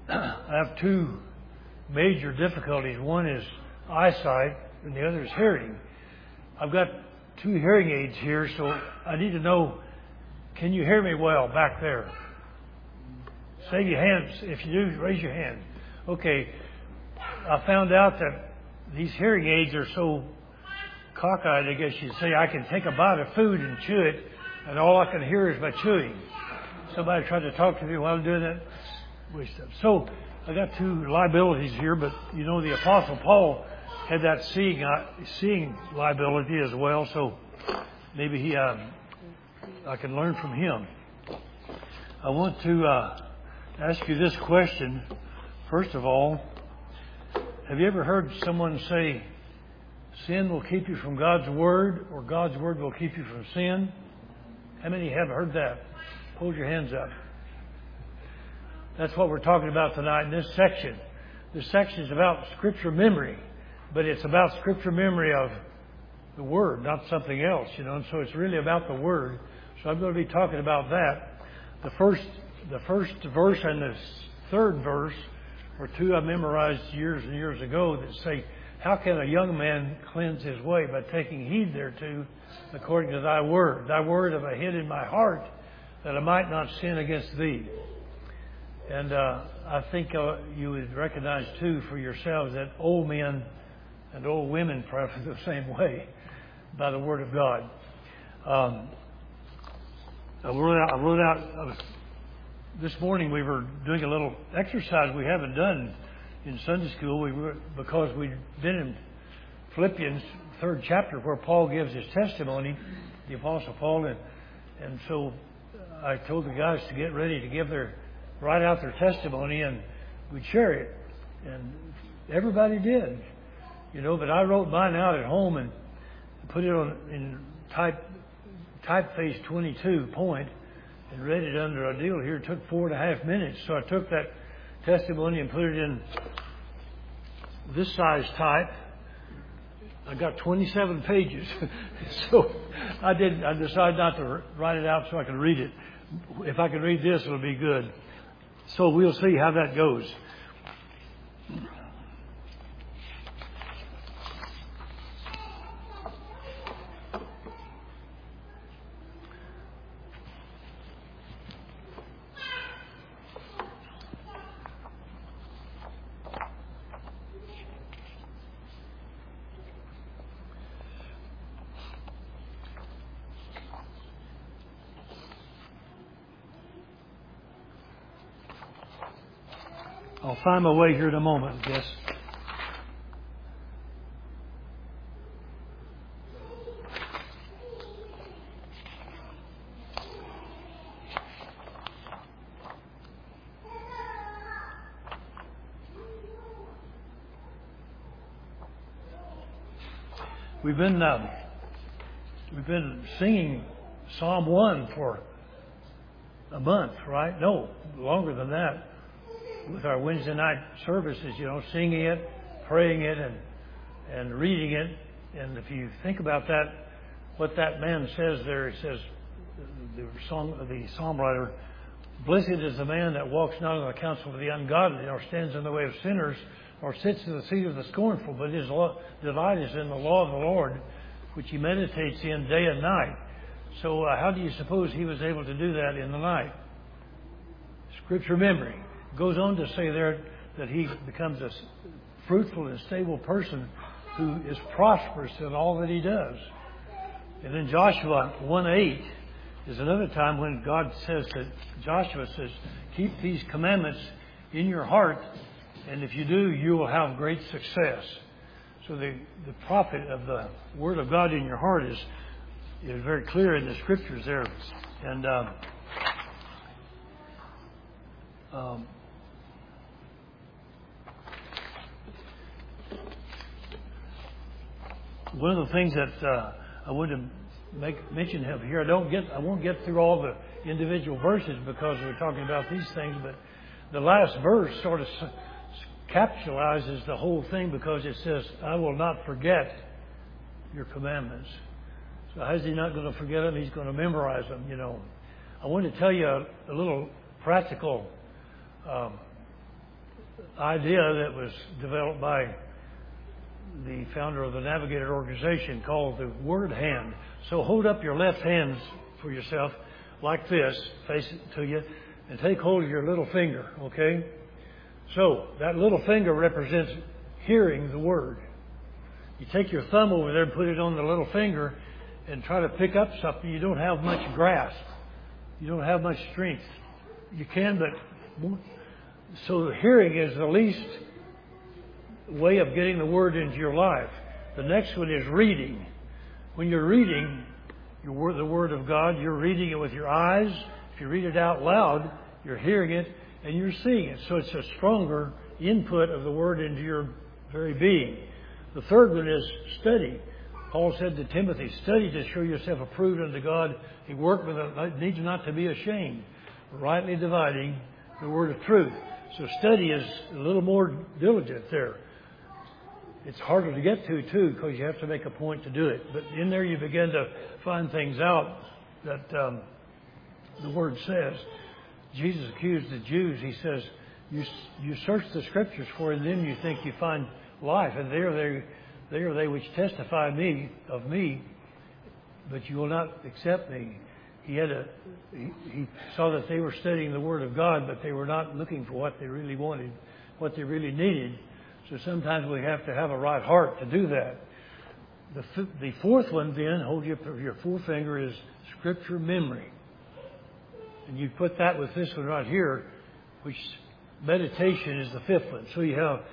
I have two major difficulties. One is eyesight, and the other is hearing. I've got two hearing aids here, so I need to know, can you hear me well back there? Say your hands. If you do, raise your hand. Okay. I found out that these hearing aids are so cockeyed, I guess you'd say. I can take a bite of food and chew it, and all I can hear is my chewing. Somebody tried to talk to me while I'm doing that. Waste of. So I got two liabilities here, but you know the Apostle Paul had that seeing liability as well. So maybe I can learn from him. I want to ask you this question. First of all, have you ever heard someone say, sin will keep you from God's Word, or God's Word will keep you from sin? How many have heard that? Hold your hands up. That's what we're talking about tonight in this section. This section is about Scripture memory, but it's about Scripture memory of the Word, not something else, you know. And so it's really about the Word. So I'm going to be talking about that. The first verse and the third verse are two I memorized years and years ago that say, how can a young man cleanse his way? By taking heed thereto, according to thy word. Thy word have I hid in my heart, that I might not sin against thee. And I think you would recognize, too, for yourselves that old men and old women probably the same way by the Word of God. I wrote out this morning we were doing a little exercise we haven't done in Sunday school because we'd been in Philippians, 3rd chapter, where Paul gives his testimony, the Apostle Paul. And so I told the guys to get ready to write out their testimony, and we'd share it. And everybody did, you know, but I wrote mine out at home and put it on in typeface 22 point and read it under a deal here. It took 4.5 minutes. So I took that testimony and put it in this size type. I got 27 pages. So I decided not to write it out so I could read it. If I can read this, it'll be good. So we'll see how that goes. I'll find my way here in a moment, I guess. We've been singing Psalm 1 for a month, right? No, longer than that. With our Wednesday night services, you know, singing it, praying it, and reading it. And if you think about that, what that man says there, he says, the psalm writer, blessed is the man that walks not in the counsel of the ungodly, nor stands in the way of sinners, nor sits in the seat of the scornful, but his delight is in the law of the Lord, which he meditates in day and night. So how do you suppose he was able to do that in the night? Scripture memory. Goes on to say there that he becomes a fruitful and stable person who is prosperous in all that he does. And then Joshua 1:8 is another time when God says that Joshua says, keep these commandments in your heart, and if you do, you will have great success. So the profit of the Word of God in your heart is very clear in the Scriptures there. And one of the things that I want to make mention of here, I won't get through all the individual verses because we're talking about these things, but the last verse sort of capsulizes the whole thing because it says, I will not forget your commandments. So how's he not going to forget them? He's going to memorize them, you know. I want to tell you a little practical idea that was developed by the founder of the Navigator organization called the word hand. So hold up your left hands for yourself like this, face it to you, and take hold of your little finger, okay? So that little finger represents hearing the word. You take your thumb over there and put it on the little finger and try to pick up something. You don't have much grasp. You don't have much strength. You can, but so hearing is the least way of getting the word into your life. The next one is reading. When you're reading the Word of God, you're reading it with your eyes. If you read it out loud, you're hearing it and you're seeing it. So it's a stronger input of the Word into your very being. The third one is study. Paul said to Timothy, study to show yourself approved unto God. He worked with it, needs not to be ashamed, rightly dividing the word of truth. So study is a little more diligent there. It's harder to get to, too, because you have to make a point to do it. But in there you begin to find things out that the Word says. Jesus accused the Jews. He says, you search the Scriptures for it, and then you think you find life. And they are they which testify of me, but you will not accept me. He saw that they were studying the Word of God, but they were not looking for what they really wanted, what they really needed. So sometimes we have to have a right heart to do that. The fourth one then, hold your forefinger, is Scripture memory. And you put that with this one right here, which meditation is the fifth one. So you have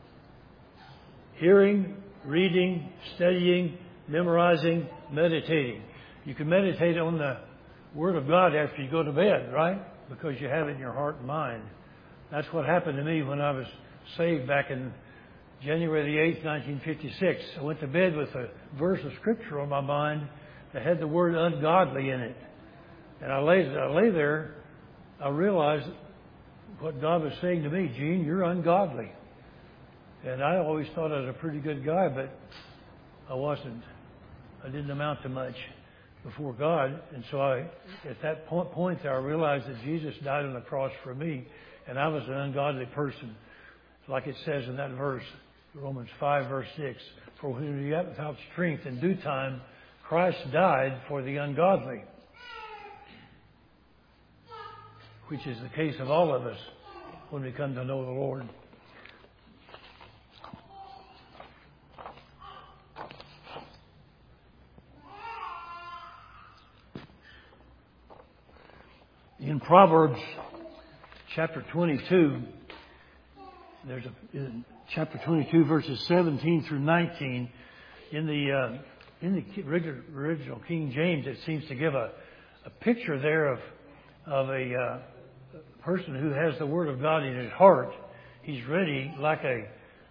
hearing, reading, studying, memorizing, meditating. You can meditate on the Word of God after you go to bed, right? Because you have it in your heart and mind. That's what happened to me when I was saved back in January the 8th, 1956. I went to bed with a verse of Scripture on my mind that had the word ungodly in it. And I lay there, I realized what God was saying to me, Gene, you're ungodly. And I always thought I was a pretty good guy, but I wasn't. I didn't amount to much before God. And so at that point there, I realized that Jesus died on the cross for me, and I was an ungodly person. Like it says in that verse, Romans 5, verse 6, for when you have without strength in due time, Christ died for the ungodly, which is the case of all of us when we come to know the Lord. In Proverbs chapter 22, in chapter 22, verses 17 through 19, in the original King James, it seems to give a picture there of a person who has the Word of God in his heart. He's ready like a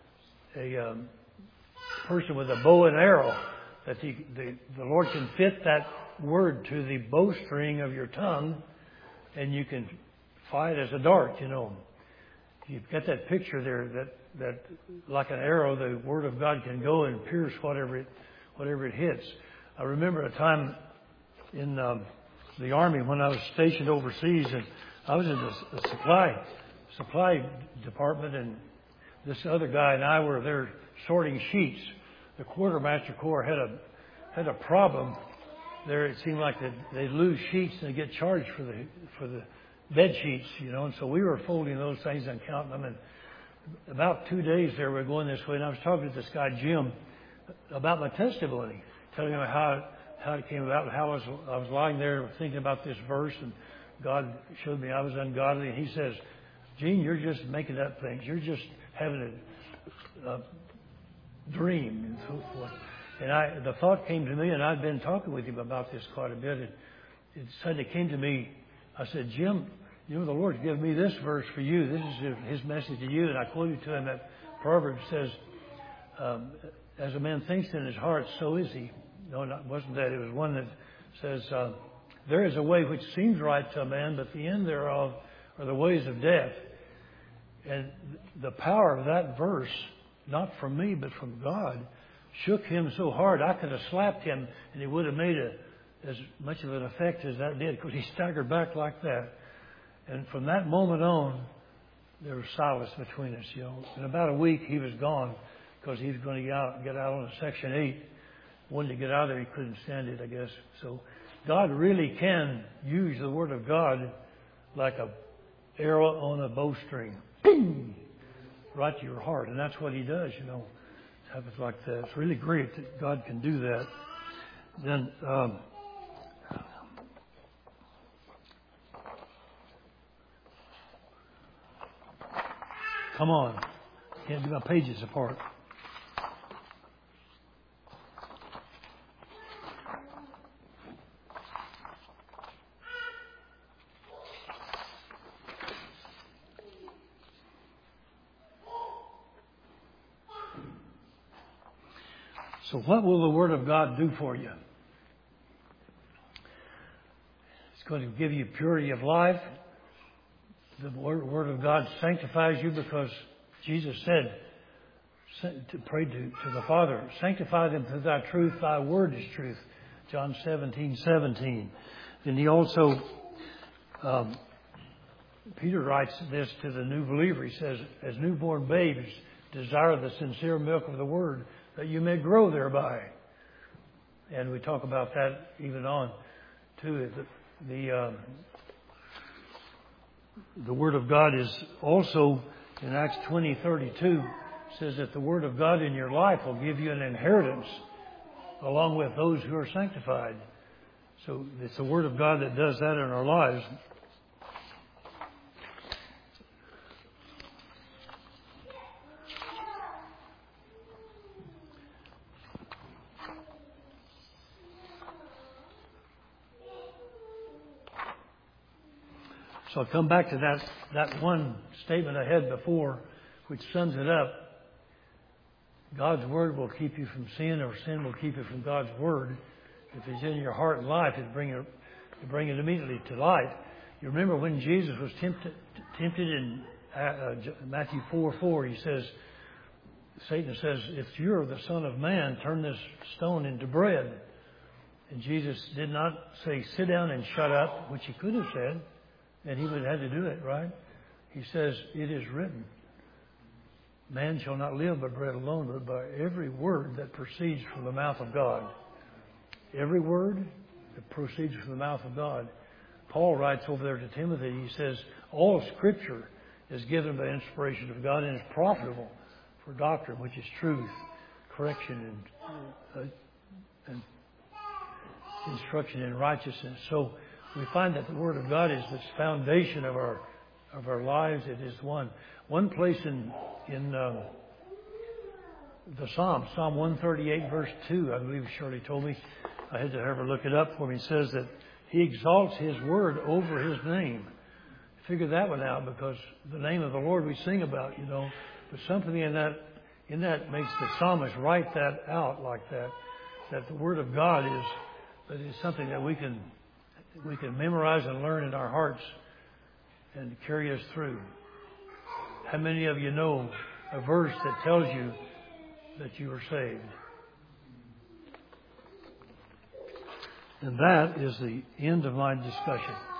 person with a bow and arrow, that the Lord can fit that word to the bowstring of your tongue, and you can fly it as a dart, you know. You've got that picture there that like an arrow, the Word of God can go and pierce whatever it hits. I remember a time in the Army when I was stationed overseas, and I was in the supply department, and this other guy and I were there sorting sheets. The quartermaster corps had a problem there. It seemed like they'd lose sheets and they get charged for the bed sheets, you know. And so we were folding those things and counting them. And about 2 days there, we were going this way, and I was talking to this guy Jim about my testimony, telling him how it came about, and how I was lying there thinking about this verse, and God showed me I was ungodly. And he says, Gene, you're just making up things. You're just having a dream and so forth. And the thought came to me, and I'd been talking with him about this quite a bit. It suddenly came to me. I said, Jim, you know, the Lord's given me this verse for you. This is His message to you. And I quoted to him that Proverbs says, as a man thinks in his heart, so is he. No, it wasn't that. It was one that says, there is a way which seems right to a man, but the end thereof are the ways of death. And the power of that verse, not from me, but from God, shook him so hard I could have slapped him and it would have made as much of an effect as that did, because he staggered back like that. And from that moment on, there was silence between us, you know. In about a week, he was gone because he was going to get out on Section 8. Wanted to get out of there, he couldn't stand it, I guess. So God really can use the Word of God like a arrow on a bowstring. Ping! Right to your heart. And that's what He does, you know. It happens like that. It's really great that God can do that. Then, come on. Can't do my pages apart. So what will the Word of God do for you? It's going to give you purity of life. The Word of God sanctifies you because Jesus said to pray to the Father, sanctify them through thy truth, thy word is truth. John 17:17. And he also, Peter writes this to the new believer. He says, as newborn babes, desire the sincere milk of the Word, that you may grow thereby. And we talk about that even on too. The Word of God is also in Acts 20:32 says that the Word of God in your life will give you an inheritance along with those who are sanctified. So it's the Word of God that does that in our lives. So I'll come back to that one statement I had before, which sums it up. God's Word will keep you from sin, or sin will keep you from God's Word. If it's in your heart and life, it'll bring it immediately to light. You remember when Jesus was tempted in Matthew 4:4, he says, Satan says, if you're the Son of Man, turn this stone into bread. And Jesus did not say, sit down and shut up, which he could have said. And he would have had to do it, right? He says, it is written, man shall not live by bread alone, but by every word that proceeds from the mouth of God. Every word that proceeds from the mouth of God. Paul writes over there to Timothy, he says, all Scripture is given by inspiration of God and is profitable for doctrine, which is truth, correction, and instruction in righteousness. So we find that the Word of God is the foundation of our lives. It is one place in the Psalm 138 verse 2, I believe Shirley told me. I had to have her look it up for me. It says that He exalts His Word over His name. Figure that one out, because the name of the Lord we sing about, you know. But something in that makes the psalmist write that out like that. That the Word of God is something that we can memorize and learn in our hearts and carry us through. How many of you know a verse that tells you that you are saved? And that is the end of my discussion.